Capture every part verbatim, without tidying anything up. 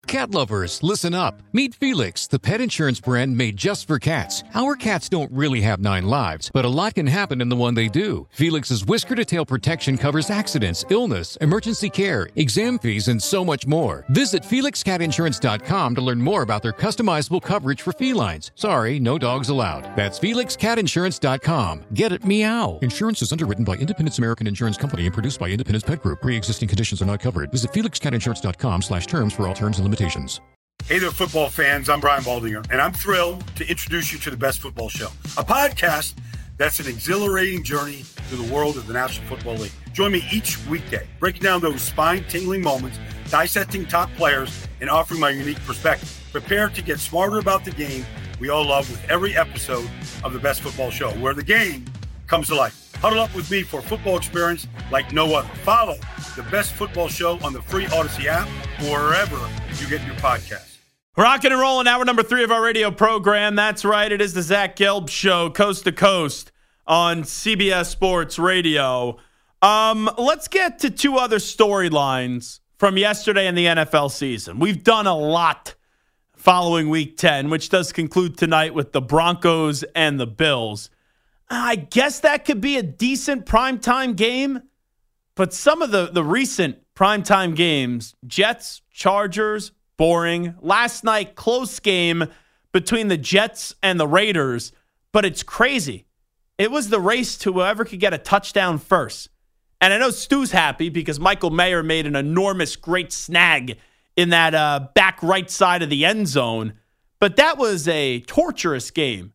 Cat lovers, listen up. Meet Felix, the pet insurance brand made just for cats. Our cats don't really have nine lives, but a lot can happen in the one they do. Felix's whisker-to-tail protection covers accidents, illness, emergency care, exam fees, and so much more. Visit felix cat insurance dot com to learn more about their customizable coverage for felines. Sorry, no dogs allowed. That's felix cat insurance dot com. Get it, meow. Insurance is underwritten by Independence American Insurance Company and produced by Independence Pet Group. Pre-existing conditions are not covered. Visit felix cat insurance dot com slash terms for all terms and limitations. Hey there, football fans. I'm Brian Baldinger, and I'm thrilled to introduce you to the Best Football Show, a podcast that's an exhilarating journey through the world of the National Football League. Join me each weekday, breaking down those spine-tingling moments, dissecting top players, and offering my unique perspective. Prepare to get smarter about the game we all love with every episode of the Best Football Show, where the game comes to life. Huddle up with me for a football experience like no other. Follow the Best Football Show on the free Odyssey app or wherever you get your podcasts. Rocking and rolling, hour number three of our radio program. That's right, it is the Zach Gelb Show, coast to coast on C B S Sports Radio. Um, let's get to two other storylines from yesterday in the N F L season. We've done a lot following Week ten, which does conclude tonight with the Broncos and the Bills. I guess that could be a decent primetime game, but some of the, the recent primetime games, Jets, Chargers, boring. Last night, close game between the Jets and the Raiders, but it's crazy. It was the race to whoever could get a touchdown first. And I know Stu's happy because Michael Mayer made an enormous, great snag in that uh, back right side of the end zone, but that was a torturous game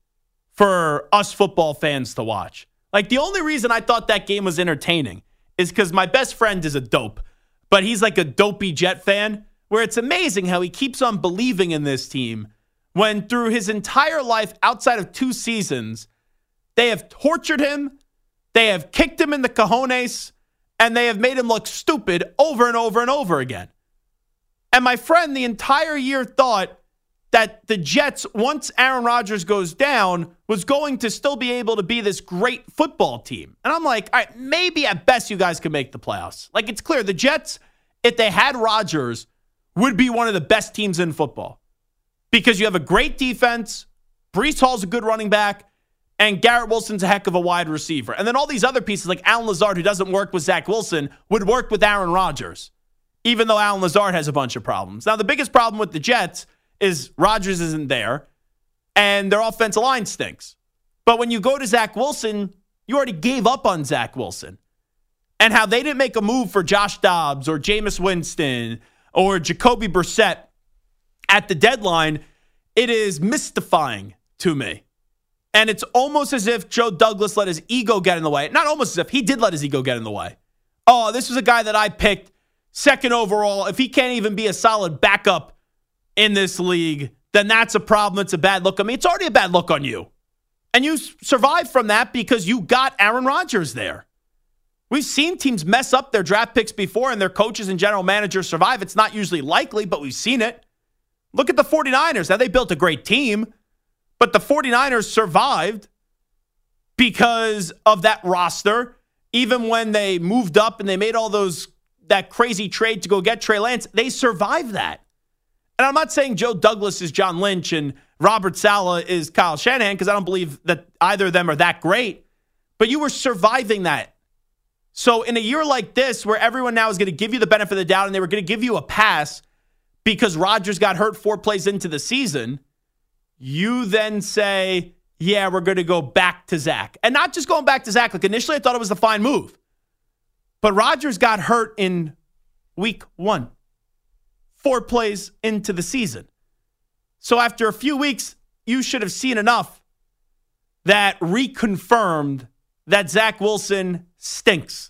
for us football fans to watch. Like, the only reason I thought that game was entertaining is because my best friend is a dope, but he's like a dopey Jet fan, where it's amazing how he keeps on believing in this team when through his entire life outside of two seasons, they have tortured him, they have kicked him in the cojones, and they have made him look stupid over and over and over again. And my friend the entire year thought that the Jets, once Aaron Rodgers goes down, was going to still be able to be this great football team. And I'm like, all right, maybe at best you guys can make the playoffs. Like, it's clear the Jets, if they had Rodgers, would be one of the best teams in football because you have a great defense, Breece Hall's a good running back, and Garrett Wilson's a heck of a wide receiver. And then all these other pieces like Allen Lazard, who doesn't work with Zach Wilson, would work with Aaron Rodgers, even though Allen Lazard has a bunch of problems. Now, the biggest problem with the Jets is Rodgers isn't there, and their offensive line stinks. But when you go to Zach Wilson, you already gave up on Zach Wilson. And how they didn't make a move for Josh Dobbs or Jameis Winston or Jacoby Brissett at the deadline, it is mystifying to me. And it's almost as if Joe Douglas let his ego get in the way. Not almost as if, he did let his ego get in the way. Oh, this was a guy that I picked second overall. If he can't even be a solid backup in this league, then that's a problem. It's a bad look on me. It's already a bad look on you. And you survived from that because you got Aaron Rodgers there. We've seen teams mess up their draft picks before and their coaches and general managers survive. It's not usually likely, but we've seen it. Look at the 49ers. Now, they built a great team, but the 49ers survived because of that roster. Even when they moved up and they made all those that crazy trade to go get Trey Lance, they survived that. And I'm not saying Joe Douglas is John Lynch and Robert Saleh is Kyle Shanahan because I don't believe that either of them are that great. But you were surviving that. So in a year like this where everyone now is going to give you the benefit of the doubt and they were going to give you a pass because Rodgers got hurt four plays into the season, you then say, yeah, we're going to go back to Zach. And not just going back to Zach. Like initially I thought it was a fine move. But Rodgers got hurt in week one. Four plays into the season. So after a few weeks, you should have seen enough that reconfirmed that Zach Wilson stinks.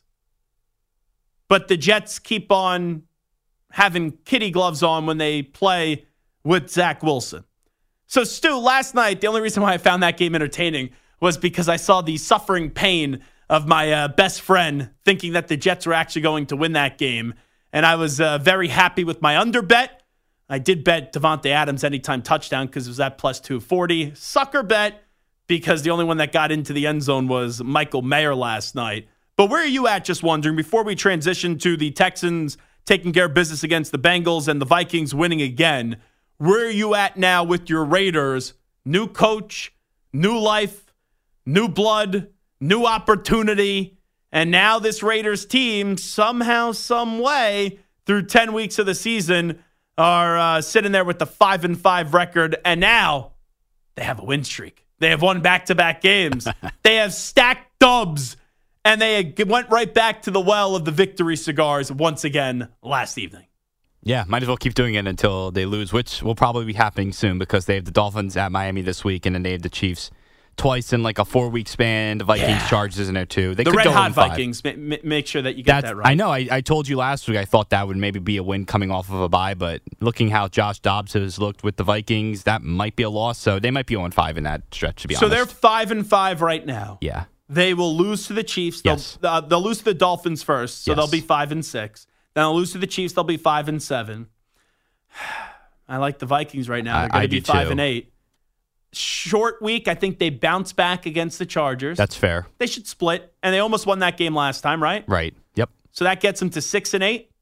But the Jets keep on having kitty gloves on when they play with Zach Wilson. So Stu, last night, the only reason why I found that game entertaining was because I saw the suffering pain of my uh, best friend thinking that the Jets were actually going to win that game. And I was uh, very happy with my under bet. I did bet Devontae Adams anytime touchdown because it was at plus two forty. Sucker bet because the only one that got into the end zone was Michael Mayer last night. But where are you at, just wondering, before we transition to the Texans taking care of business against the Bengals and the Vikings winning again. Where are you at now with your Raiders? New coach, new life, new blood, new opportunity. And now this Raiders team, somehow, some way, through ten weeks of the season, are uh, sitting there with the five and five record. And now they have a win streak. They have won back-to-back games. They have stacked dubs. And they went right back to the well of the victory cigars once again last evening. Yeah, might as well keep doing it until they lose, which will probably be happening soon because they have the Dolphins at Miami this week, and then they have the Chiefs twice in like a four-week span. The Vikings yeah. Chargers in there too. They the could Red go Hot Vikings. Ma- make sure that you get That's, that right. I know. I, I told you last week I thought that would maybe be a win coming off of a bye, but looking how Josh Dobbs has looked with the Vikings, that might be a loss. So they might be oh and five in that stretch, to be so honest. So they're five and five right now. Yeah. They will lose to the Chiefs. They'll, Yes. uh, they'll lose to the Dolphins first, so Yes. they'll be five and six. Then they'll lose to the Chiefs. They'll be five and seven. I like the Vikings right now. They're going to be five too. and eight. Short week. I think they bounce back against the Chargers. That's fair. They should split, and they almost won that game last time, right? Right. Yep. So that gets them to six and eight,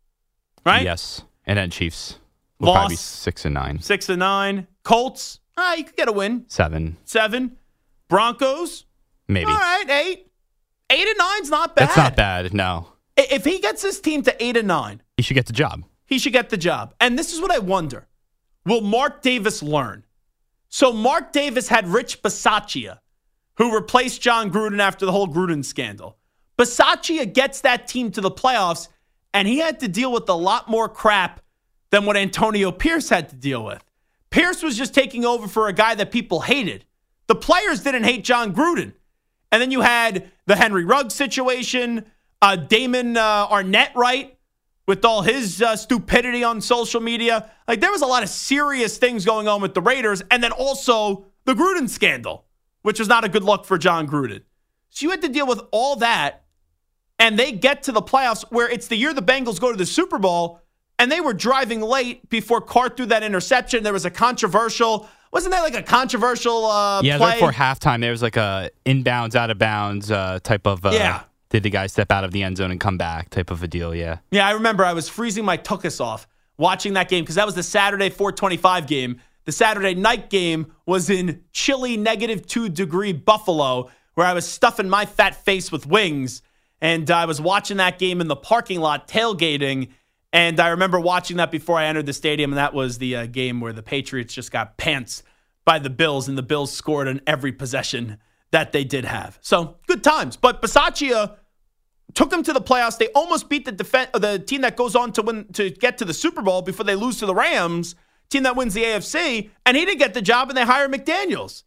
right? Yes. And then Chiefs will Loss. probably be six and nine. Six and nine. Colts. Ah, you could get a win. Seven. Seven. Broncos. Maybe. All right, eight. Eight and nine's not bad. That's not bad. No. If he gets his team to eight and nine, He should get the job. he should get the job. And this is what I wonder. Will Mark Davis learn? So Mark Davis had Rich Bisaccia, who replaced John Gruden after the whole Gruden scandal. Bisaccia gets that team to the playoffs, and he had to deal with a lot more crap than what Antonio Pierce had to deal with. Pierce was just taking over for a guy that people hated. The players didn't hate John Gruden. And then you had the Henry Ruggs situation, uh, Damon uh, Arnett, right? With all his uh, stupidity on social media. Like, there was a lot of serious things going on with the Raiders. And then also the Gruden scandal, which was not a good look for John Gruden. So you had to deal with all that. And they get to the playoffs where it's the year the Bengals go to the Super Bowl. And they were driving late before Carr threw that interception. There was a controversial, wasn't that like a controversial uh, yeah, play? Yeah, before halftime, there was like a inbounds, out of bounds uh, type of. Uh, yeah. Did the guy step out of the end zone and come back type of a deal? Yeah. Yeah, I remember I was freezing my tuchus off watching that game because that was the Saturday four twenty-five game. The Saturday night game was in chilly negative two degree Buffalo, where I was stuffing my fat face with wings. And I was watching that game in the parking lot tailgating. And I remember watching that before I entered the stadium. And that was the uh, game where the Patriots just got pantsed by the Bills. And the Bills scored on every possession that they did have. So good times. But Bisaccia took them to the playoffs. They almost beat the def- the team that goes on to win to get to the Super Bowl before they lose to the Rams, team that wins the A F C. And he didn't get the job, and they hired McDaniels.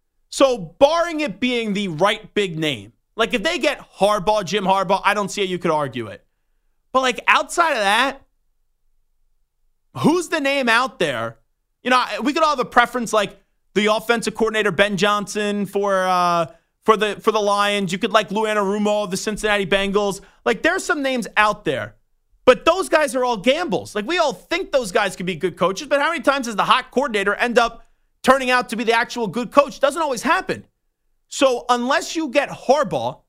So barring it being the right big name, like if they get Harbaugh, Jim Harbaugh, I don't see how you could argue it. But like outside of that, who's the name out there? You know, we could all have a preference like the offensive coordinator, Ben Johnson, for uh, for the for the Lions. You could like Lou Anarumo of the Cincinnati Bengals. Like there's some names out there. But those guys are all gambles. Like we all think those guys could be good coaches, but how many times does the hot coordinator end up turning out to be the actual good coach? Doesn't always happen. So unless you get Harbaugh,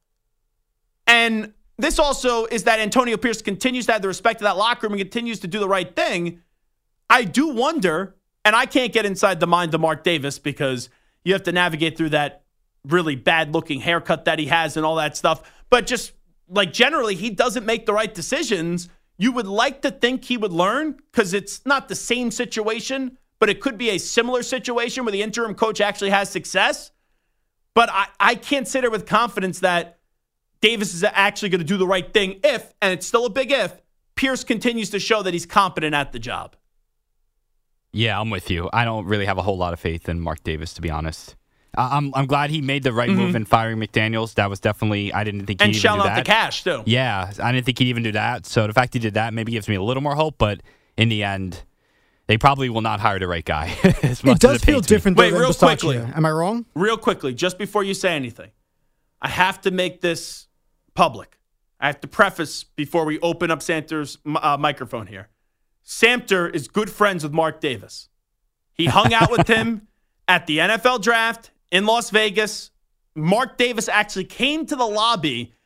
and this also is that Antonio Pierce continues to have the respect of that locker room and continues to do the right thing, I do wonder, and I can't get inside the mind of Mark Davis because you have to navigate through that really bad-looking haircut that he has and all that stuff. But just like generally, he doesn't make the right decisions. You would like to think he would learn because it's not the same situation, but it could be a similar situation where the interim coach actually has success. But I, I can't sit here with confidence that Davis is actually going to do the right thing if, and it's still a big if, Pierce continues to show that he's competent at the job. Yeah, I'm with you. I don't really have a whole lot of faith in Mark Davis, to be honest. I'm I'm glad he made the right mm-hmm. move in firing McDaniels. That was definitely, I didn't think he'd and even do that. And shell out the cash, too. Yeah, I didn't think he'd even do that. So the fact he did that maybe gives me a little more hope, but in the end, they probably will not hire the right guy. as much it does as it feel different though Wait, than real Bisaccia. quickly. Am I wrong? Real quickly, just before you say anything, I have to make this public. I have to preface before we open up Samter's uh, microphone here. Samter is good friends with Mark Davis. He hung out with him at the N F L draft in Las Vegas. Mark Davis actually came to the lobby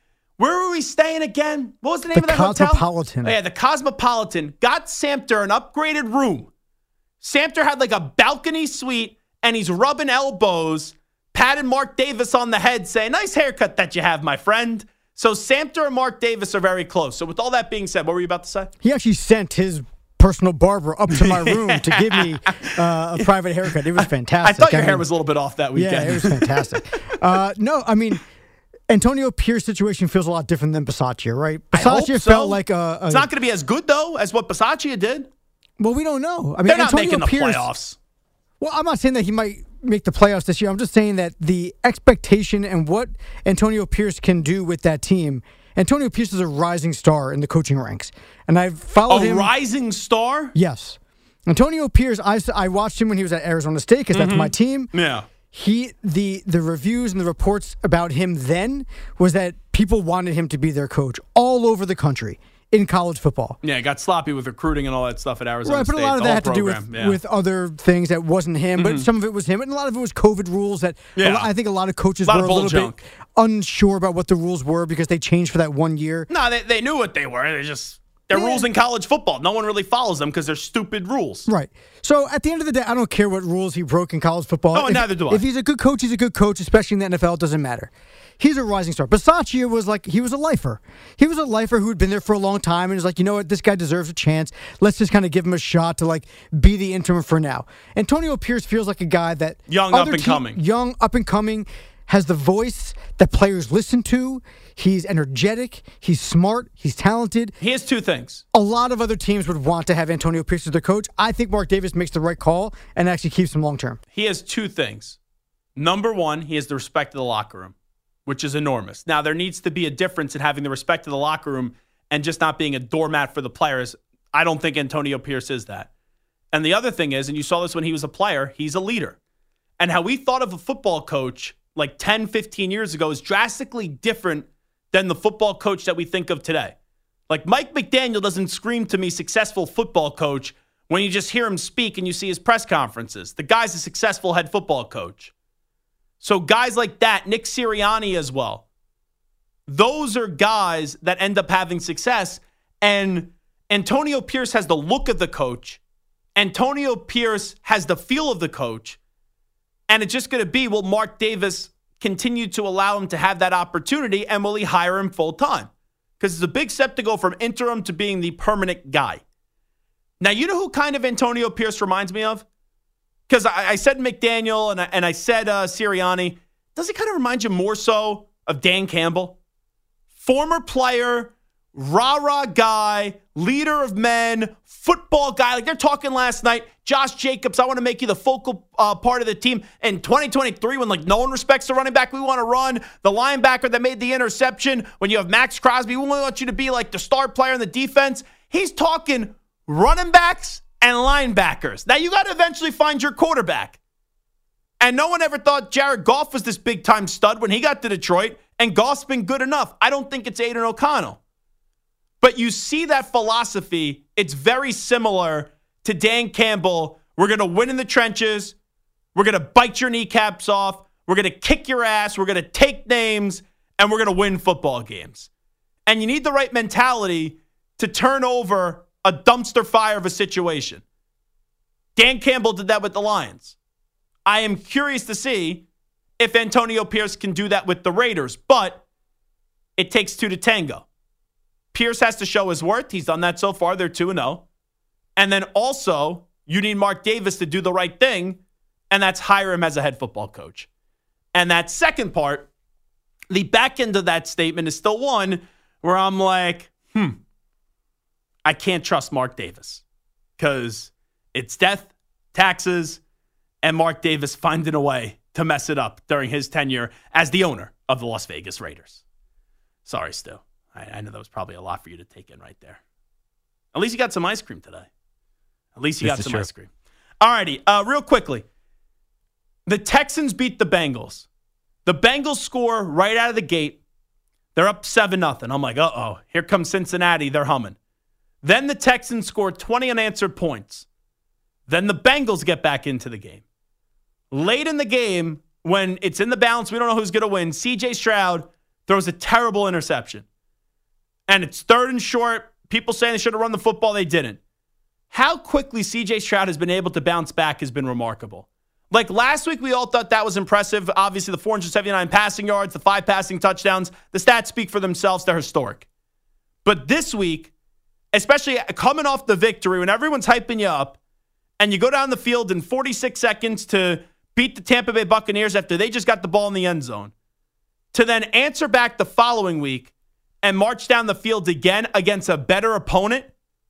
Where were we staying again? What was the name The of that hotel? Cosmopolitan. Oh, yeah, the Cosmopolitan. Got Samter an upgraded room. Samter had like a balcony suite, and he's rubbing elbows, patting Mark Davis on the head, saying, nice haircut that you have, my friend. So Samter and Mark Davis are very close. So with all that being said, what were you about to say? He actually sent his personal barber up to my room to give me uh, a private haircut. It was fantastic. I thought your I hair mean, was a little bit off that weekend. Yeah, it was fantastic. uh, no, I mean, Antonio Pierce's situation feels a lot different than Bisaccia, right? I hope Bisaccia so. felt like a, a It's not going to be as good, though, as what Bisaccia did. Well, we don't know. I mean, They're not Antonio making the Pierce, playoffs. Well, I'm not saying that he might make the playoffs this year. I'm just saying that the expectation and what Antonio Pierce can do with that team. Antonio Pierce is a rising star in the coaching ranks, and I've followed A him. rising star? Yes, Antonio Pierce. I, I watched him when he was at Arizona State because Mm-hmm. that's my team. Yeah. He the the reviews and the reports about him then was that people wanted him to be their coach all over the country in college football. Yeah, got sloppy with recruiting and all that stuff at Arizona Right, but State. a lot of the that had whole to do with, program, yeah. with other things that wasn't him, but some of it was him, and a lot of it was COVID rules that a Yeah. lo- I think a lot of coaches A lot were of a bull little junk. bit unsure about what the rules were because they changed for that one year. No, they, they knew what they were. They just they're Yeah. rules in college football. No one really follows them because they're stupid rules. Right. So at the end of the day, I don't care what rules he broke in college football. Oh, if, neither do I. If he's a good coach, he's a good coach, especially in the N F L. It doesn't matter. He's a rising star. Bisaccia was like, he was a lifer. He was a lifer who had been there for a long time and was like, you know what, this guy deserves a chance. Let's just kind of give him a shot to like be the interim for now. Antonio Pierce feels like a guy that Young, other up and team- coming. Young, up and coming, has the voice that players listen to. He's energetic. He's smart. He's talented. He has two things. A lot of other teams would want to have Antonio Pierce as their coach. I think Mark Davis makes the right call and actually keeps him long term. He has two things. Number one, he has the respect of the locker room, which is enormous. Now, there needs to be a difference in having the respect of the locker room and just not being a doormat for the players. I don't think Antonio Pierce is that. And the other thing is, and you saw this when he was a player, he's a leader. And how we thought of a football coach like ten, fifteen years ago is drastically different than the football coach that we think of today. Like Mike McDaniel doesn't scream to me successful football coach when you just hear him speak and you see his press conferences. The guy's a successful head football coach. So guys like that, Nick Sirianni as well, those are guys that end up having success. And Antonio Pierce has the look of the coach. Antonio Pierce has the feel of the coach. And it's just going to be, will Mark Davis continue to allow him to have that opportunity, and will he hire him full time? Because it's a big step to go from interim to being the permanent guy. Now, you know who kind of Antonio Pierce reminds me of? Because I, I said McDaniel and I, and I said uh, Sirianni. Does it kind of remind you more so of Dan Campbell? Former player, rah-rah guy, leader of men, football guy. Like they're talking last night, Josh Jacobs, I want to make you the focal uh, part of the team. In twenty twenty-three, when like no one respects the running back we want to run, the linebacker that made the interception, when you have Max Crosby, we want you to be like the star player in the defense. He's talking running backs and linebackers. Now, you got to eventually find your quarterback. And no one ever thought Jared Goff was this big-time stud when he got to Detroit, and Goff's been good enough. I don't think it's Aiden O'Connell. But you see that philosophy, it's very similar to Dan Campbell. We're going to win in the trenches. We're going to bite your kneecaps off. We're going to kick your ass. We're going to take names, and we're going to win football games. And you need the right mentality to turn over a dumpster fire of a situation. Dan Campbell did that with the Lions. I am curious to see if Antonio Pierce can do that with the Raiders, but it takes two to tango. Pierce has to show his worth. He's done that so far. They're two and oh. And then also, you need Mark Davis to do the right thing, and that's hire him as a head football coach. And that second part, the back end of that statement is still one where I'm like, hmm, I can't trust Mark Davis because it's death, taxes, and Mark Davis finding a way to mess it up during his tenure as the owner of the Las Vegas Raiders. Sorry, Stu. I, I know that was probably a lot for you to take in right there. At least you got some ice cream today. At least you This got is some true. ice cream. All righty, uh, real quickly. The Texans beat the Bengals. The Bengals score right out of the gate. They're up seven nothing. I'm like, uh-oh, here comes Cincinnati. They're humming. Then the Texans score twenty unanswered points. Then the Bengals get back into the game. Late in the game, when it's in the balance, we don't know who's going to win, C J Stroud throws a terrible interception. and it's third and short. People saying they should have run the football, they didn't. How quickly C J Stroud has been able to bounce back has been remarkable. Like last week, we all thought that was impressive. Obviously, the four hundred seventy-nine passing yards, the five passing touchdowns, the stats speak for themselves. They're historic. But this week, especially coming off the victory, when everyone's hyping you up, and you go down the field in forty-six seconds to beat the Tampa Bay Buccaneers after they just got the ball in the end zone, to then answer back the following week and march down the field again against a better opponent,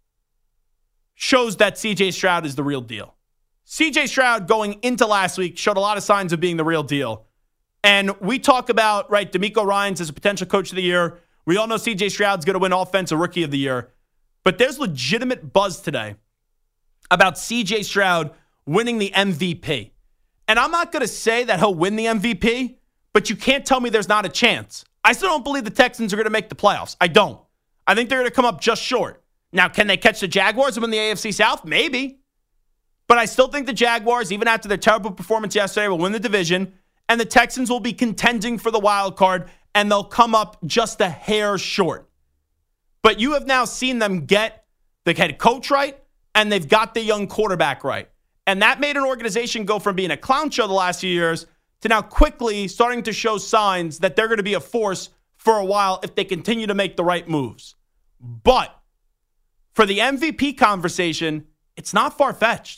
shows that C J Stroud is the real deal. C J Stroud going into last week showed a lot of signs of being the real deal. And we talk about, right, DeMeco Ryans as a potential coach of the year. We all know C J Stroud's going to win Offensive Rookie of the Year. But there's legitimate buzz today about C J Stroud winning the M V P. And I'm not going to say that he'll win the M V P, but you can't tell me there's not a chance. I still don't believe the Texans are going to make the playoffs. I don't. I think they're going to come up just short. Now, can they catch the Jaguars and win the A F C South? Maybe. But I still think the Jaguars, even after their terrible performance yesterday, will win the division, and the Texans will be contending for the wild card, and they'll come up just a hair short. But you have now seen them get the head coach right, and they've got the young quarterback right. And that made an organization go from being a clown show the last few years to now quickly starting to show signs that they're going to be a force for a while if they continue to make the right moves. But for the M V P conversation, it's not far-fetched.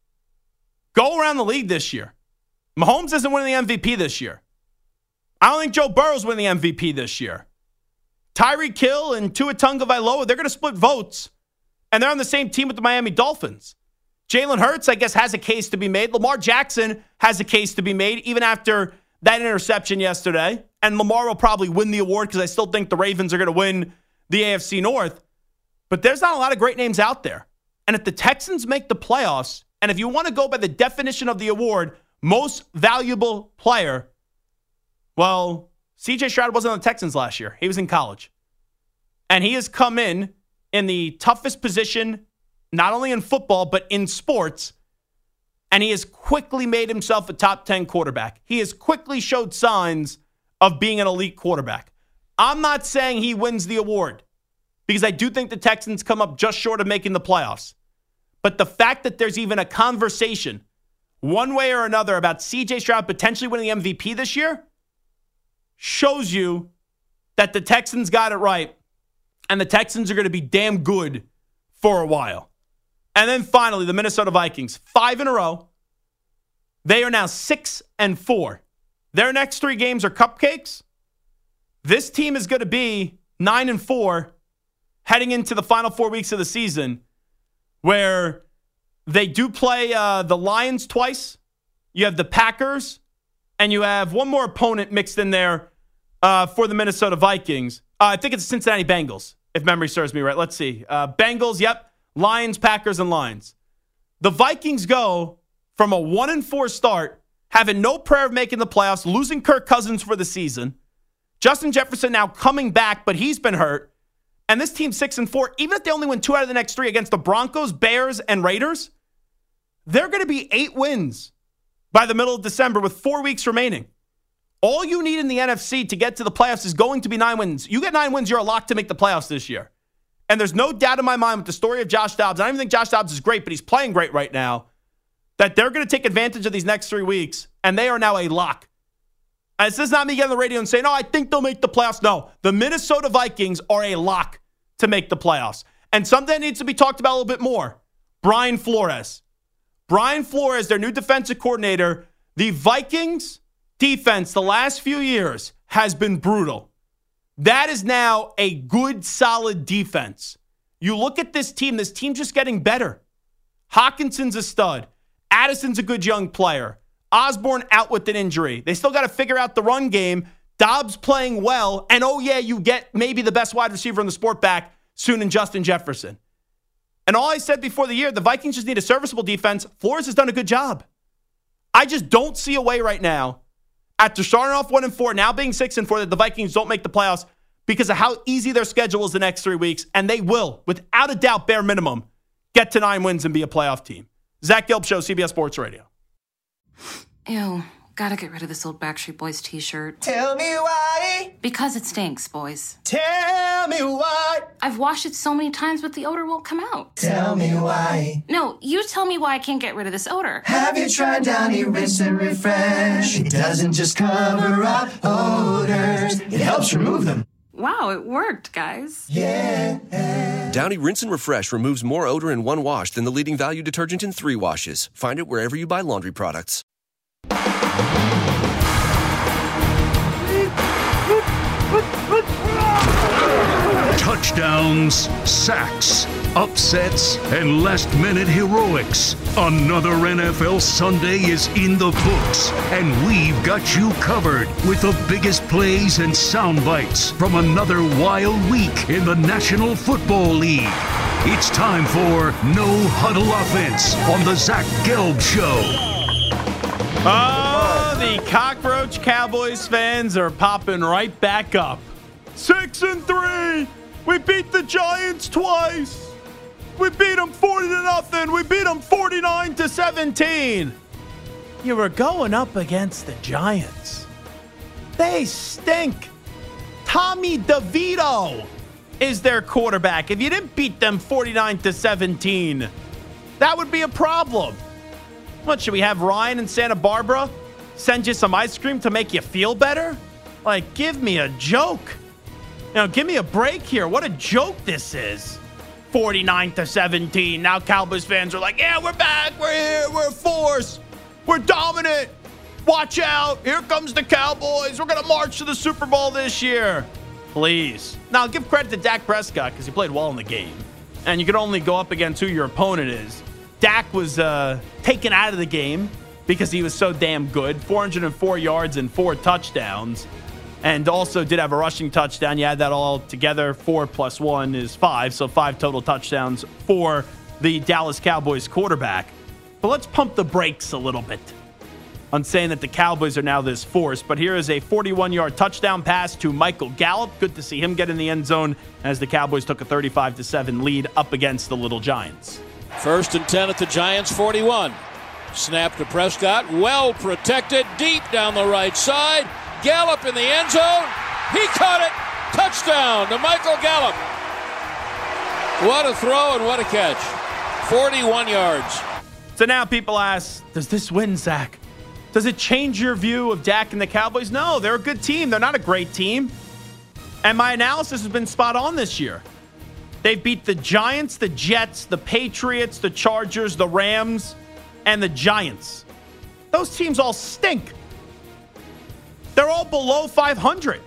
Go around the league this year. Mahomes isn't winning the M V P this year. I don't think Joe Burrow's winning the M V P this year. Tyreek Hill and Tua Tagovailoa, they're going to split votes, and they're on the same team with the Miami Dolphins. Jalen Hurts, I guess, has a case to be made. Lamar Jackson has a case to be made, even after that interception yesterday. And Lamar will probably win the award because I still think the Ravens are going to win the A F C North. But there's not a lot of great names out there. And if the Texans make the playoffs, and if you want to go by the definition of the award, most valuable player, well, C J Stroud wasn't on the Texans last year. He was in college. And he has come in in the toughest position, not only in football, but in sports. And he has quickly made himself a top ten quarterback. He has quickly showed signs of being an elite quarterback. I'm not saying he wins the award because I do think the Texans come up just short of making the playoffs. But the fact that there's even a conversation, one way or another, about C J Stroud potentially winning the M V P this year shows you that the Texans got it right, and the Texans are going to be damn good for a while. And then finally, the Minnesota Vikings, five in a row. They are now six and four. Their next three games are cupcakes. This team is going to be nine and four heading into the final four weeks of the season, where they do play uh, the Lions twice. You have the Packers, and you have one more opponent mixed in there uh, for the Minnesota Vikings. Uh, I think it's the Cincinnati Bengals, if memory serves me right. Let's see. Uh, Bengals, yep. Lions, Packers, and Lions. The Vikings go from a one and four start, having no prayer of making the playoffs, losing Kirk Cousins for the season. Justin Jefferson now coming back, but he's been hurt. And this team six and four, even if they only win two out of the next three against the Broncos, Bears, and Raiders, they're going to be eight wins by the middle of December with four weeks remaining. All you need in the N F C to get to the playoffs is going to be nine wins. You get nine wins, you're a lock to make the playoffs this year. And there's no doubt in my mind with the story of Josh Dobbs. I don't even think Josh Dobbs is great, but he's playing great right now, that they're going to take advantage of these next three weeks, and they are now a lock. And this is not me getting on the radio and saying, no, I think they'll make the playoffs. No, the Minnesota Vikings are a lock to make the playoffs. And something that needs to be talked about a little bit more. Brian Flores. Brian Flores, their new defensive coordinator. The Vikings defense the last few years has been brutal. That is now a good, solid defense. You look at this team, this team's just getting better. Hawkinson's a stud. Addison's a good young player. Osborne out with an injury. They still got to figure out the run game. Dobbs playing well. And oh yeah, you get maybe the best wide receiver in the sport back soon in Justin Jefferson. And all I said before the year, the Vikings just need a serviceable defense. Flores has done a good job. I just don't see a way right now, after starting off one and four, now being six and four, that the Vikings don't make the playoffs because of how easy their schedule is the next three weeks. And they will, without a doubt, bare minimum, get to nine wins and be a playoff team. Zach Gelb Show, C B S Sports Radio. Ew, Gotta get rid of this old Backstreet Boys t-shirt. Tell me why. Because it stinks, boys. Tell me why. I've washed it so many times, but the odor won't come out. Tell me why. No, you tell me why I can't get rid of this odor. Have you tried Downy Rinse and Refresh? It doesn't just cover up odors, it helps remove them. Wow, it worked, guys. Yeah. Downy Rinse and Refresh removes more odor in one wash than the leading value detergent in three washes. Find it wherever you buy laundry products. Touchdowns, sacks, upsets, and last-minute heroics. Another N F L Sunday is in the books, and we've got you covered with the biggest plays and sound bites from another wild week in the National Football League. It's time for No Huddle Offense on the Zach Gelb Show. Oh, the Cockroach Cowboys fans are popping right back up. Six and three. We beat the Giants twice. We beat them forty to nothing. We beat them forty-nine to seventeen. You were going up against the Giants. They stink. Tommy DeVito is their quarterback. If you didn't beat them forty-nine to seventeen, that would be a problem. What, should we have Ryan in Santa Barbara send you some ice cream to make you feel better? Like, give me a joke. You know, give me a break here. What a joke this is. forty-nine to seventeen. Now Cowboys fans are like, yeah, we're back. We're here. We're a force. We're dominant. Watch out. Here comes the Cowboys. We're going to march to the Super Bowl this year. Please. Now, give credit to Dak Prescott because he played well in the game. And you can only go up against who your opponent is. Dak was uh, taken out of the game because he was so damn good. four hundred four yards and four touchdowns. And also did have a rushing touchdown. You add that all together. Four plus one is five. So five total touchdowns for the Dallas Cowboys quarterback. But let's pump the brakes a little bit on saying that the Cowboys are now this force. But here is a forty-one-yard touchdown pass to Michael Gallup. Good to see him get in the end zone as the Cowboys took a thirty-five to seven lead up against the Little Giants. First and ten at the Giants' forty-one. Snap to Prescott. Well protected. Deep down the right side. Gallup in the end zone. He caught it. Touchdown to Michael Gallup. What a throw and what a catch. forty-one yards. So now people ask, does this win, Zach? Does it change your view of Dak and the Cowboys? No, they're a good team. They're not a great team. And my analysis has been spot on this year. They beat the Giants, the Jets, the Patriots, the Chargers, the Rams, and the Giants. Those teams all stink. They're all below five hundred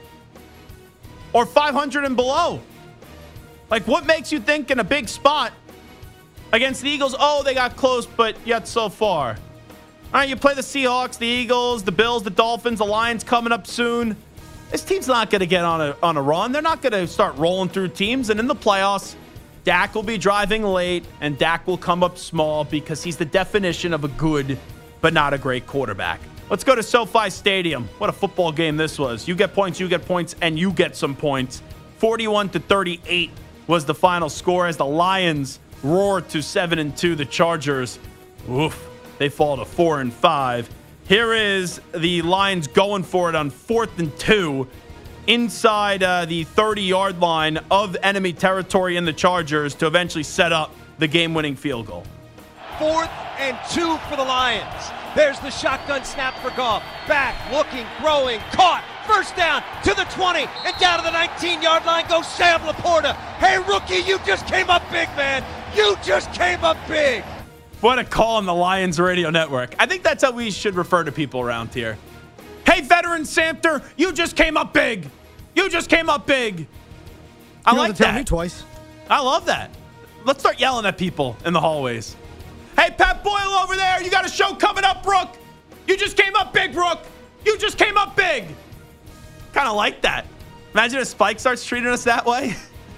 or five hundred and below. Like, what makes you think in a big spot against the Eagles, oh, they got close, but yet so far? All right, you play the Seahawks, the Eagles, the Bills, the Dolphins, the Lions coming up soon. This team's not going to get on a on a run. They're not going to start rolling through teams. And in the playoffs, Dak will be driving late, and Dak will come up small because he's the definition of a good but not a great quarterback. Let's go to SoFi Stadium. What a football game this was. You get points, you get points, and you get some points. forty-one to thirty-eight was the final score as the Lions roared to seven and two. The Chargers, oof, they fall to four and five. Here is the Lions going for it on fourth and two inside uh, the thirty-yard line of enemy territory in the Chargers to eventually set up the game-winning field goal. Fourth and two for the Lions. There's the shotgun snap for Goff. Back, looking, throwing, caught. First down to the twenty and down to the nineteen-yard line goes Sam Laporta. Hey, rookie, you just came up big, man. You just came up big. What a call on the Lions radio network. I think that's how we should refer to people around here. Hey, veteran Samter, you just came up big. You just came up big. I you like have to tell that. me twice. I love that. Let's start yelling at people in the hallways. Hey, Pat Boyle over there, you got a show coming up, Brooke. You just came up big, Brooke. You just came up big. Kind of like that. Imagine if Spike starts treating us that way.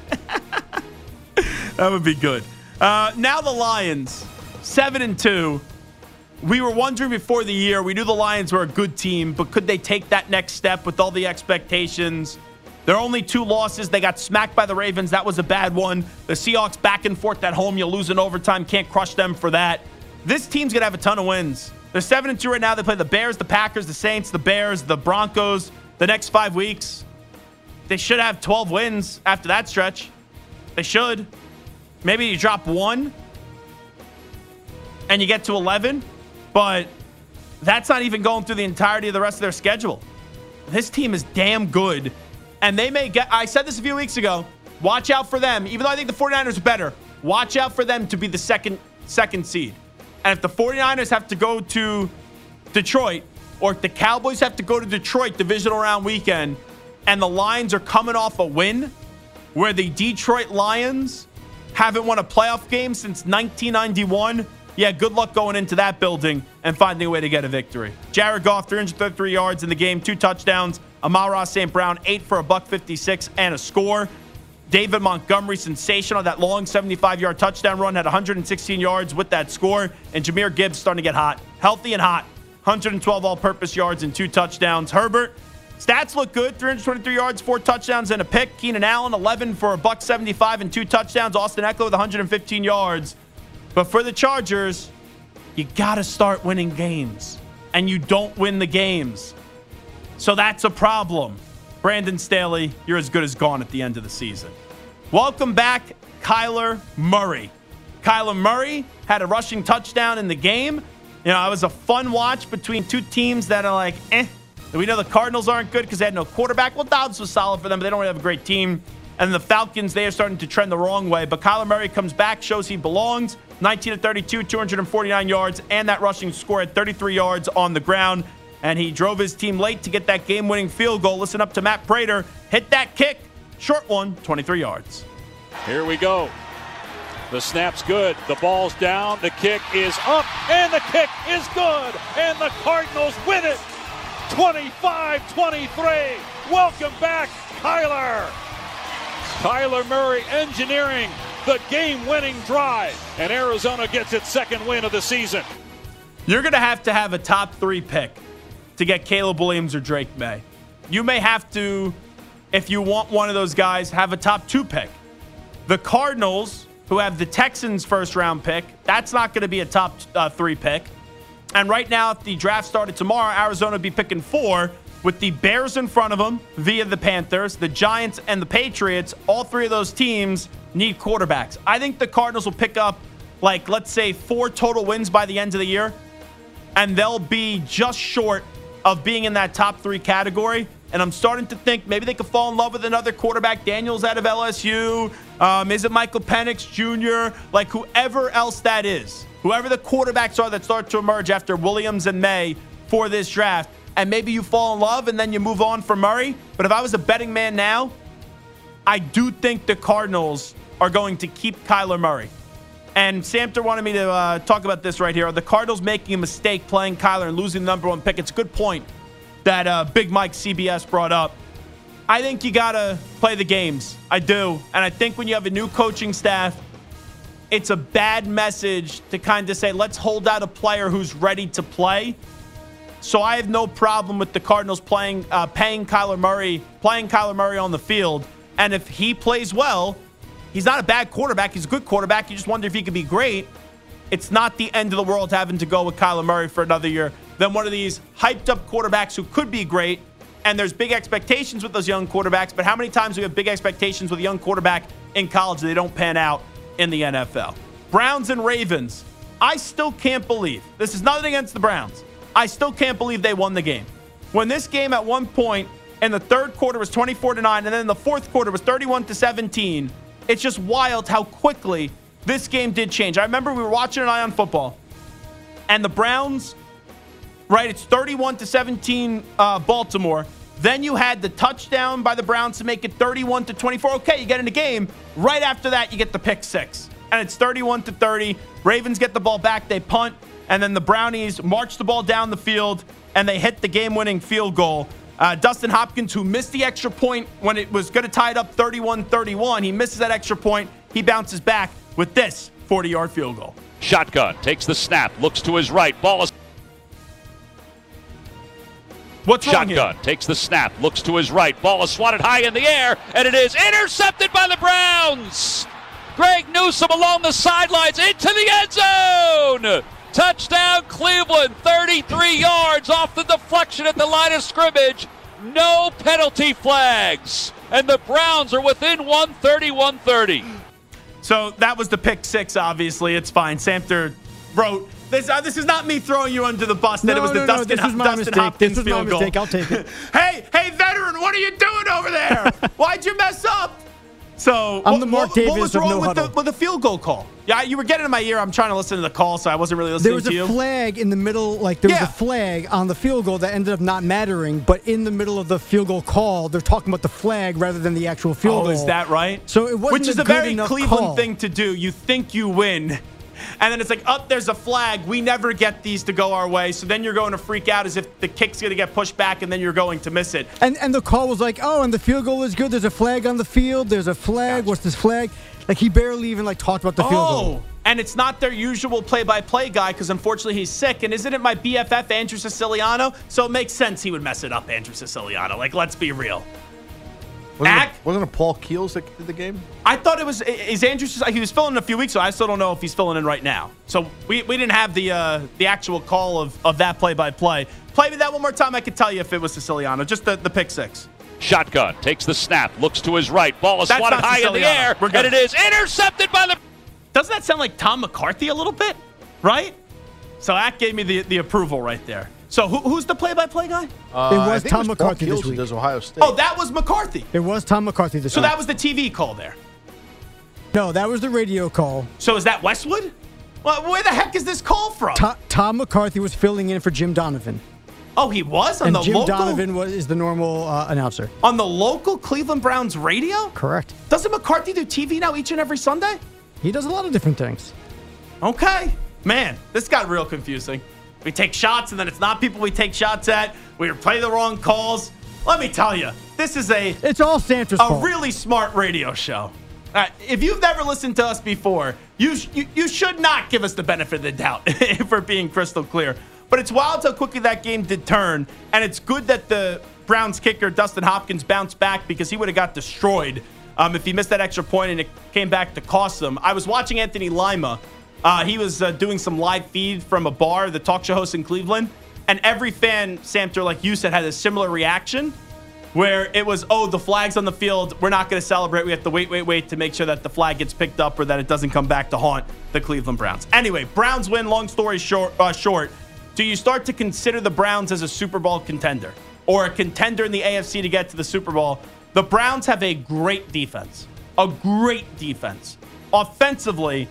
That would be good. Uh, now the Lions, seven and two. We were wondering before the year, we knew the Lions were a good team, but could they take that next step with all the expectations? There are only two losses. They got smacked by the Ravens. That was a bad one. The Seahawks back and forth at home. You lose in overtime. Can't crush them for that. This team's going to have a ton of wins. They're seven and two right now. They play the Bears, the Packers, the Saints, the Bears, the Broncos. The next five weeks, they should have twelve wins after that stretch. They should. Maybe you drop one and you get to eleven, but that's not even going through the entirety of the rest of their schedule. This team is damn good, and they may get, I said this a few weeks ago, watch out for them. Even though I think the 49ers are better, watch out for them to be the second second seed. And if the 49ers have to go to Detroit, or if the Cowboys have to go to Detroit divisional round weekend, and the Lions are coming off a win where the Detroit Lions haven't won a playoff game since nineteen ninety-one, yeah, good luck going into that building and finding a way to get a victory. Jared Goff, three hundred thirty-three yards in the game, two touchdowns. Amon-Ra Saint Brown, eight for a buck fifty-six and a score. David Montgomery, sensational. That long seventy-five-yard touchdown run, had one hundred sixteen yards with that score. And Jahmyr Gibbs starting to get hot. Healthy and hot. one hundred twelve all-purpose yards and two touchdowns. Herbert, stats look good. three hundred twenty-three yards, four touchdowns and a pick. Keenan Allen, eleven for a buck seventy-five and two touchdowns. Austin Eckler with one hundred fifteen yards. But for the Chargers, you got to start winning games. And you don't win the games. So that's a problem. Brandon Staley, you're as good as gone at the end of the season. Welcome back, Kyler Murray. Kyler Murray had a rushing touchdown in the game. You know, it was a fun watch between two teams that are like, eh. We know the Cardinals aren't good because they had no quarterback. Well, Dobbs was solid for them, but they don't really have a great team. And the Falcons, they are starting to trend the wrong way. But Kyler Murray comes back, shows he belongs. nineteen to thirty-two, two hundred forty-nine yards, and that rushing score at thirty-three yards on the ground. And he drove his team late to get that game-winning field goal. Listen up to Matt Prater. Hit that kick. Short one, twenty-three yards. Here we go. The snap's good. The ball's down. The kick is up. And the kick is good. And the Cardinals win it. twenty-five twenty-three. Welcome back, Kyler. Kyler Murray engineering the game-winning drive. And Arizona gets its second win of the season. You're going to have to have a top three pick to get Caleb Williams or Drake May. You may have to, if you want one of those guys, have a top two pick. The Cardinals, who have the Texans' first-round pick, that's not going to be a top uh, three pick. And right now, if the draft started tomorrow, Arizona would be picking four, with the Bears in front of them via the Panthers, the Giants, and the Patriots. All three of those teams need quarterbacks. I think the Cardinals will pick up, like, let's say, four total wins by the end of the year, and they'll be just short of being in that top three category. And I'm starting to think maybe they could fall in love with another quarterback. Daniels out of L S U. Um, is it Michael Penix Junior? Like, whoever else that is. Whoever the quarterbacks are that start to emerge after Williams and May for this draft. And maybe you fall in love and then you move on from Murray. But if I was a betting man now, I do think the Cardinals are going to keep Kyler Murray. And Samter wanted me to uh, talk about this right here. Are the Cardinals making a mistake playing Kyler and losing the number one pick? It's a good point that uh, Big Mike C B S brought up. I think you got to play the games. I do. And I think when you have a new coaching staff, it's a bad message to kind of say, let's hold out a player who's ready to play. So I have no problem with the Cardinals playing, uh, paying Kyler Murray, playing Kyler Murray on the field. And if he plays well, he's not a bad quarterback. He's a good quarterback. You just wonder if he could be great. It's not the end of the world having to go with Kyler Murray for another year than one of these hyped-up quarterbacks who could be great. And there's big expectations with those young quarterbacks. But how many times do we have big expectations with a young quarterback in college and they don't pan out in the N F L? Browns and Ravens. I still can't believe. This is nothing against the Browns. I still can't believe they won the game. When this game at one point in the third quarter was twenty-four to nine, and then in the fourth quarter was thirty-one to seventeen, it's just wild how quickly this game did change. I remember we were watching an Eye on Football, and the Browns, right, it's thirty-one to seventeen uh, Baltimore. Then you had the touchdown by the Browns to make it thirty-one to twenty-four. Okay, you get in the game. Right after that, you get the pick six. And it's thirty-one to thirty. Ravens get the ball back. They punt. And then the Brownies march the ball down the field, and they hit the game-winning field goal. Uh, Dustin Hopkins, who missed the extra point when it was going to tie it up thirty-one thirty-one, he misses that extra point. He bounces back with this forty-yard field goal. Shotgun, takes the snap, looks to his right. Ball is... What's wrong Shotgun, here? takes the snap, looks to his right. Ball is swatted high in the air, and it is intercepted by the Browns. Greg Newsome along the sidelines into the end zone. Touchdown Cleveland, thirty-three yards off the deflection at the line of scrimmage. No penalty flags. And the Browns are within one thirty, one thirty. So that was the pick six, obviously. It's fine. Samter wrote, this uh, This is not me throwing you under the bus, that no, it was no, the no, Dustin, this was my Dustin mistake. Hopkins this was field my goal. mistake. I'll take it. hey, hey, veteran, what are you doing over there? Why'd you mess up? So I'm what, the Mark what, Davis what was of wrong no with, huddle. the, with the field goal call? Yeah, you were getting in my ear. I'm trying to listen to the call, so I wasn't really listening There was to a you. flag in the middle, like there Yeah. was a flag on the field goal that ended up not mattering, but in the middle of the field goal call, they're talking about the flag rather than the actual field oh, goal. is that right? So it wasn't Which is a a good very enough Cleveland call. thing to do. You think you win, and then it's like, oh, there's a flag. We never get these to go our way. So then you're going to freak out as if the kick's going to get pushed back, and then you're going to miss it. And and the call was like, oh, and the field goal is good. There's a flag on the field. There's a flag. Gotcha. What's this flag? Like he barely even like talked about the field Oh, goal. and it's not their usual play-by-play guy because unfortunately he's sick. And isn't it my B F F, Andrew Siciliano? So it makes sense he would mess it up, Andrew Siciliano. Like, let's be real. Wasn't Ack? it, wasn't it Paul Keels that did the game? I thought it was is Andrew. He was filling in a few weeks ago. I still don't know if he's filling in right now. So we, we didn't have the uh, the actual call of, of that play-by-play. Play me that one more time. I could tell you if it was Siciliano. Just the, the pick six. Shotgun, takes the snap, looks to his right. Ball is That's swatted not high in the Siciliano. air, We're good. and it is intercepted by the... Doesn't that sound like Tom McCarthy a little bit? Right? So that gave me the, the approval right there. So who, who's the play-by-play guy? Uh, It was I think Tom it was McCarthy Paul this Keels week. who does Ohio State. Oh, that was McCarthy. It was Tom McCarthy this So week. that was the T V call there. No, that was the radio call. So is that Westwood? Well, where the heck is this call from? To- Tom McCarthy was filling in for Jim Donovan. Oh, he was on and the Jim local Donovan was, is the normal uh, announcer. on the local Cleveland Browns radio. Correct. Doesn't McCarthy do T V now each and every Sunday? He does a lot of different things. Okay, man, this got real confusing. We take shots and then it's not people we take shots at. We play the wrong calls. Let me tell you, this is a It's all Santa's a fault. really smart radio show. Uh, if you've never listened to us before, you, sh- you you should not give us the benefit of the doubt, if we're being crystal clear. But it's wild how quickly that game did turn, and it's good that the Browns kicker, Dustin Hopkins, bounced back because he would have got destroyed um, if he missed that extra point and it came back to cost them. I was watching Anthony Lima. Uh, he was uh, doing some live feed from a bar, the talk show host in Cleveland, and every fan, Samter, like you said, had a similar reaction where it was, oh, the flag's on the field. We're not going to celebrate. We have to wait, wait, wait to make sure that the flag gets picked up or that it doesn't come back to haunt the Cleveland Browns. Anyway, Browns win. Long story short, uh, short. Do you start to consider the Browns as a Super Bowl contender or a contender in the A F C to get to the Super Bowl? The Browns have a great defense, a great defense. Offensively,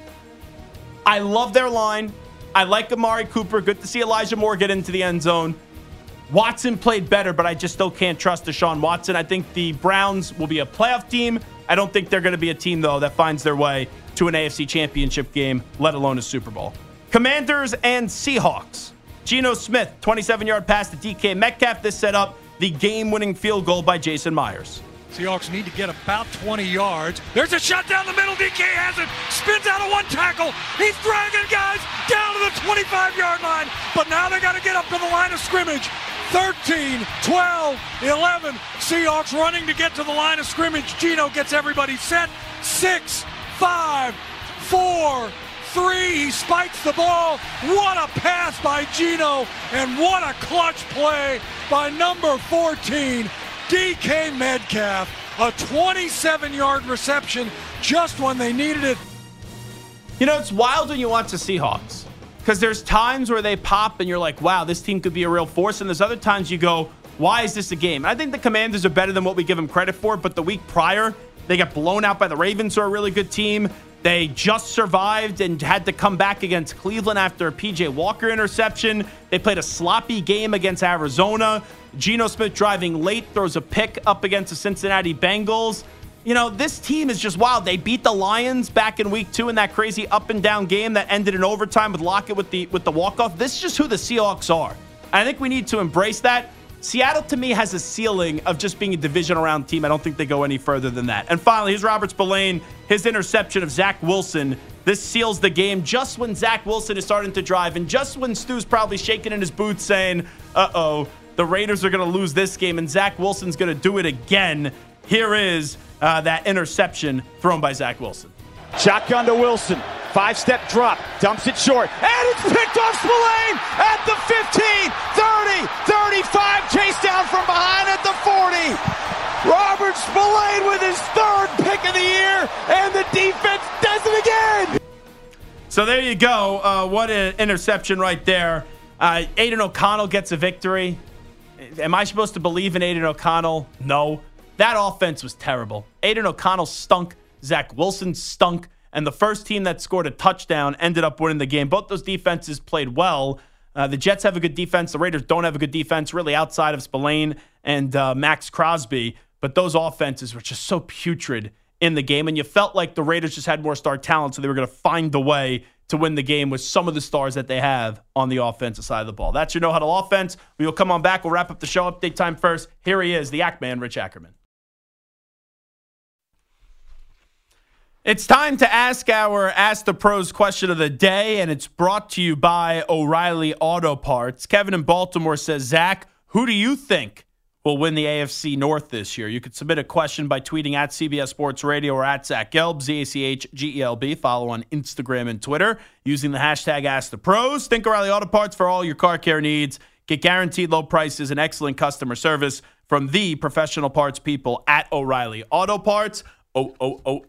I love their line. I like Amari Cooper. Good to see Elijah Moore get into the end zone. Watson played better, but I just still can't trust Deshaun Watson. I think the Browns will be a playoff team. I don't think they're going to be a team, though, that finds their way to an A F C championship game, let alone a Super Bowl. Commanders and Seahawks. Geno Smith, twenty-seven-yard pass to D K Metcalf. This set up the game-winning field goal by Jason Myers. Seahawks need to get about twenty yards. There's a shot down the middle. D K has it. Spins out of one tackle. He's dragging guys down to the twenty-five-yard line. But now they got to get up to the line of scrimmage. thirteen, twelve, eleven. Seahawks running to get to the line of scrimmage. Geno gets everybody set. Six, five, four, three. He spikes the ball. What a pass by Geno. And what a clutch play by number fourteen. D K Metcalf, a twenty-seven-yard reception just when they needed it. You know, it's wild when you watch the Seahawks because there's times where they pop and you're like, wow, this team could be a real force. And there's other times you go, why is this a game? And I think the Commanders are better than what we give them credit for. But the week prior, they got blown out by the Ravens, who are a really good team. They just survived and had to come back against Cleveland after a P J Walker interception. They played a sloppy game against Arizona. Geno Smith driving late, throws a pick up against the Cincinnati Bengals. You know, this team is just wild. They beat the Lions back in week two in that crazy up and down game that ended in overtime with Lockett with the with the walk-off. This is just who the Seahawks are. And I think we need to embrace that. Seattle, to me, has a ceiling of just being a division-around team. I don't think they go any further than that. And finally, here's Robert Spillane, his interception of Zach Wilson. This seals the game just when Zach Wilson is starting to drive and just when Stu's probably shaking in his boots saying, uh-oh, the Raiders are going to lose this game and Zach Wilson's going to do it again. Here is uh, that interception thrown by Zach Wilson. Shotgun to Wilson. Five-step drop, dumps it short, and it's picked off Spillane at the fifteen, thirty, thirty-five, chase down from behind at the forty. Robert Spillane with his third pick of the year, and the defense does it again. So there you go. Uh, what an interception right there. Uh, Aiden O'Connell gets a victory. Am I supposed to believe in Aiden O'Connell? No. That offense was terrible. Aiden O'Connell stunk. Zach Wilson stunk. And the first team that scored a touchdown ended up winning the game. Both those defenses played well. Uh, the Jets have a good defense. The Raiders don't have a good defense, really outside of Spillane and uh, Max Crosby. But those offenses were just so putrid in the game. And you felt like the Raiders just had more star talent, so they were going to find the way to win the game with some of the stars that they have on the offensive side of the ball. That's your No Huddle offense. We will come on back. We'll wrap up the show. Update time first. Here he is, the Yak Man, Rich Ackerman. It's time to ask our Ask the Pros question of the day, and it's brought to you by O'Reilly Auto Parts. Kevin in Baltimore says, Zach, who do you think will win the A F C North this year? You could submit a question by tweeting at C B S Sports Radio or at Zach Gelb, Z A C H G E L B. Follow on Instagram and Twitter using the hashtag Ask the Pros. Think O'Reilly Auto Parts for all your car care needs. Get guaranteed low prices and excellent customer service from the professional parts people at O'Reilly Auto Parts. Oh, oh, oh,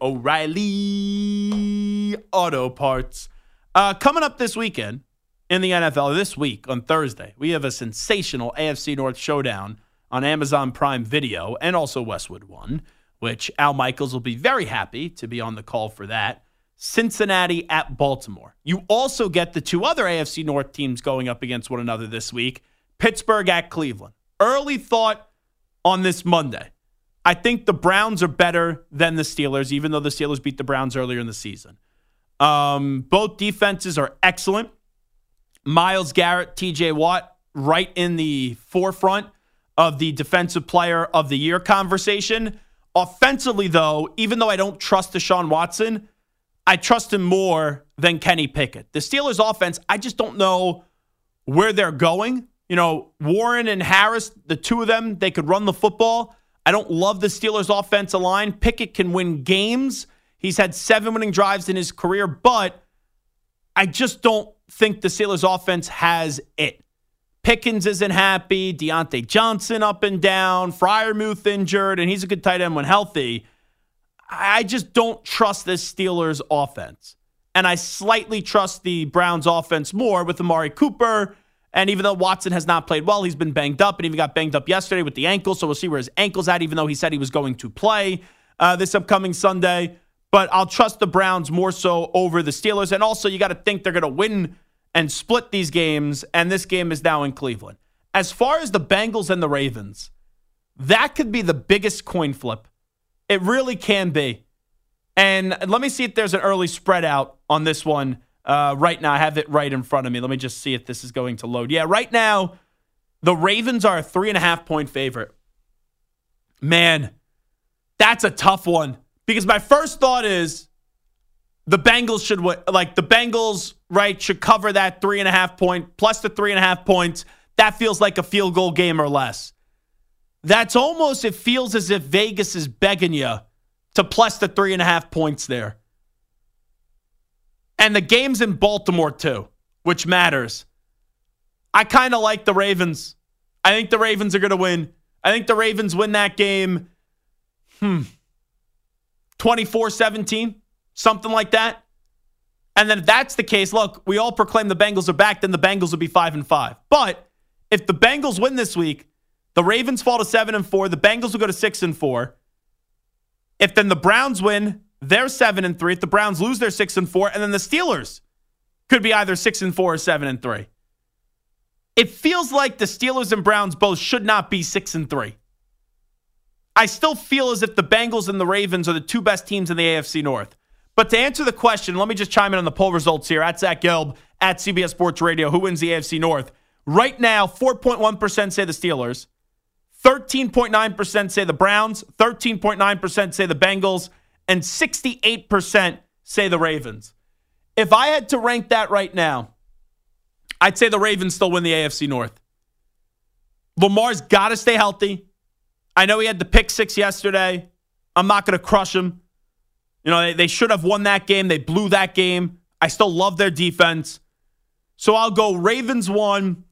O'Reilly Auto Parts. Uh, coming up this weekend in the N F L, this week on Thursday, we have a sensational A F C North showdown on Amazon Prime Video and also Westwood One, which Al Michaels will be very happy to be on the call for that. Cincinnati at Baltimore. You also get the two other A F C North teams going up against one another this week. Pittsburgh at Cleveland. Early thought on this Monday. I think the Browns are better than the Steelers, even though the Steelers beat the Browns earlier in the season. Um, both defenses are excellent. Myles Garrett, T J Watt, right in the forefront of the Defensive Player of the Year conversation. Offensively, though, even though I don't trust Deshaun Watson, I trust him more than Kenny Pickett. The Steelers' offense, I just don't know where they're going. You know, Warren and Harris, the two of them, they could run the football. I don't love the Steelers' offensive line. Pickett can win games. He's had seven winning drives in his career, but I just don't think the Steelers' offense has it. Pickens isn't happy. Deontay Johnson up and down. Freiermuth injured, and he's a good tight end when healthy. I just don't trust this Steelers' offense. And I slightly trust the Browns' offense more with Amari Cooper. And even though Watson has not played well, he's been banged up and even got banged up yesterday with the ankle. So we'll see where his ankle's at, even though he said he was going to play uh, this upcoming Sunday. But I'll trust the Browns more so over the Steelers. And also, you got to think they're going to win and split these games. And this game is now in Cleveland. As far as the Bengals and the Ravens, that could be the biggest coin flip. It really can be. And let me see if there's an early spread out on this one. Uh, right now, I have it right in front of me. Let me just see if this is going to load. Yeah, right now, the Ravens are a three and a half point favorite. Man, that's a tough one because my first thought is the Bengals should win. Like the Bengals, right, should cover that three and a half point plus the three and a half points. That feels like a field goal game or less. That's almost, it feels as if Vegas is begging you to plus the three and a half points there. And the game's in Baltimore, too, which matters. I kind of like the Ravens. I think the Ravens are going to win. I think the Ravens win that game, hmm, twenty-four seventeen, something like that. And then if that's the case, look, we all proclaim the Bengals are back, then the Bengals will be five and five. But if the Bengals win this week, the Ravens fall to seven and four, the Bengals will go to six and four. If then the Browns win, they're seven and three. If the Browns lose, they're six and four, and then the Steelers could be either six and four or seven and three. It feels like the Steelers and Browns both should not be six and three. I still feel as if the Bengals and the Ravens are the two best teams in the A F C North. But to answer the question, let me just chime in on the poll results here at Zach Gelb at C B S Sports Radio. Who wins the A F C North? Right now, four point one percent say the Steelers, thirteen point nine percent say the Browns, thirteen point nine percent say the Bengals, and sixty-eight percent say the Ravens. If I had to rank that right now, I'd say the Ravens still win the A F C North. Lamar's got to stay healthy. I know he had the pick six yesterday. I'm not going to crush him. You know, they, they should have won that game. They blew that game. I still love their defense. So I'll go Ravens one.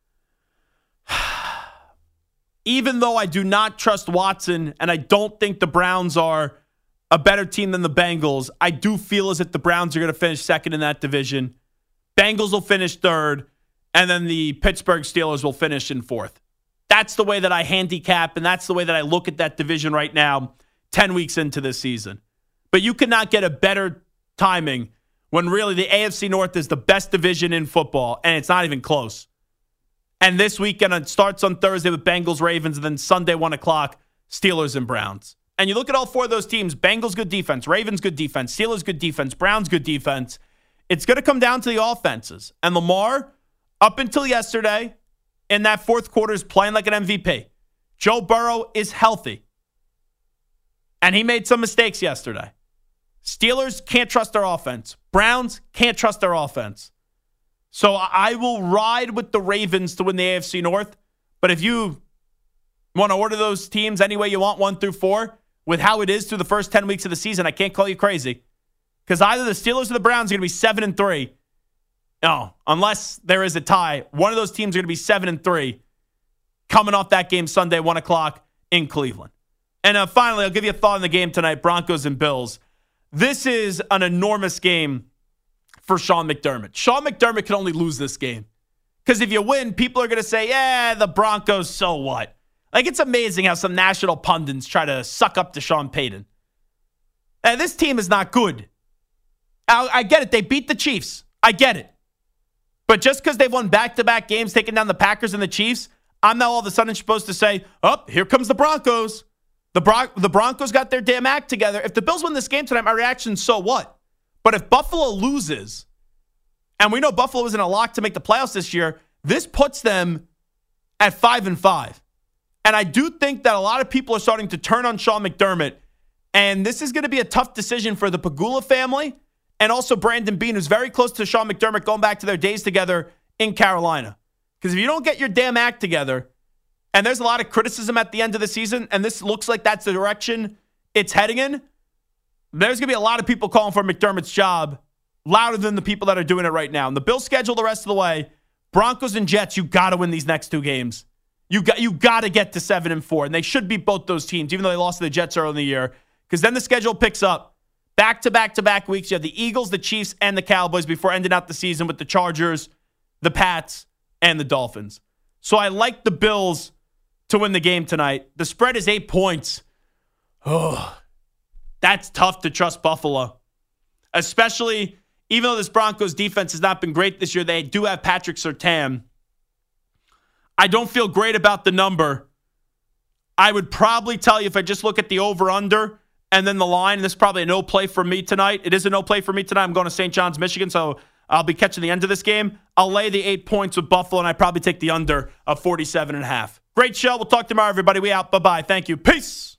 Even though I do not trust Watson and I don't think the Browns are a better team than the Bengals, I do feel as if the Browns are going to finish second in that division. Bengals will finish third, and then the Pittsburgh Steelers will finish in fourth. That's the way that I handicap, and that's the way that I look at that division right now, ten weeks into this season. But you cannot get a better timing when really the A F C North is the best division in football, and it's not even close. And this weekend it starts on Thursday with Bengals, Ravens, and then Sunday, one o'clock, Steelers and Browns. And you look at all four of those teams, Bengals good defense, Ravens good defense, Steelers good defense, Browns good defense. It's going to come down to the offenses. And Lamar, up until yesterday, in that fourth quarter, is playing like an M V P. Joe Burrow is healthy. And he made some mistakes yesterday. Steelers can't trust their offense. Browns can't trust their offense. So I will ride with the Ravens to win the A F C North. But if you want to order those teams any way you want, one through four, with how it is through the first ten weeks of the season, I can't call you crazy. Because either the Steelers or the Browns are going to be seven and three. No, unless there is a tie. One of those teams are going to be seven and three coming off that game Sunday, one o'clock in Cleveland. And uh, finally, I'll give you a thought on the game tonight, Broncos and Bills. This is an enormous game for Sean McDermott. Sean McDermott can only lose this game. Because if you win, people are going to say, yeah, the Broncos, so what? Like, it's amazing how some national pundits try to suck up to Sean Payton. And this team is not good. I, I get it. They beat the Chiefs. I get it. But just because they've won back-to-back games taking down the Packers and the Chiefs, I'm now all of a sudden supposed to say, oh, here comes the Broncos. The, Bron- the Broncos got their damn act together. If the Bills win this game tonight, my reaction is, so what? But if Buffalo loses, and we know Buffalo isn't a lock to make the playoffs this year, this puts them at five and five. And I do think that a lot of people are starting to turn on Sean McDermott. And this is going to be a tough decision for the Pagula family and also Brandon Beane, who's very close to Sean McDermott going back to their days together in Carolina. Because if you don't get your damn act together, and there's a lot of criticism at the end of the season, and this looks like that's the direction it's heading in, there's going to be a lot of people calling for McDermott's job louder than the people that are doing it right now. And the Bills schedule the rest of the way. Broncos and Jets, you got to win these next two games. You got you got to get to seven and four, and they should beat both those teams, even though they lost to the Jets early in the year. Because then the schedule picks up back to back to back weeks. You have the Eagles, the Chiefs, and the Cowboys before ending out the season with the Chargers, the Pats, and the Dolphins. So I like the Bills to win the game tonight. The spread is eight points. Oh, that's tough to trust Buffalo, especially even though this Broncos defense has not been great this year. They do have Patrick Surtain. I don't feel great about the number. I would probably tell you if I just look at the over-under and then the line, and this is probably a no play for me tonight. It is a no play for me tonight. I'm going to Saint John's, Michigan, so I'll be catching the end of this game. I'll lay the eight points with Buffalo, and I'd probably take the under of forty-seven and a half. Great show. We'll talk tomorrow, everybody. We out. Bye-bye. Thank you. Peace.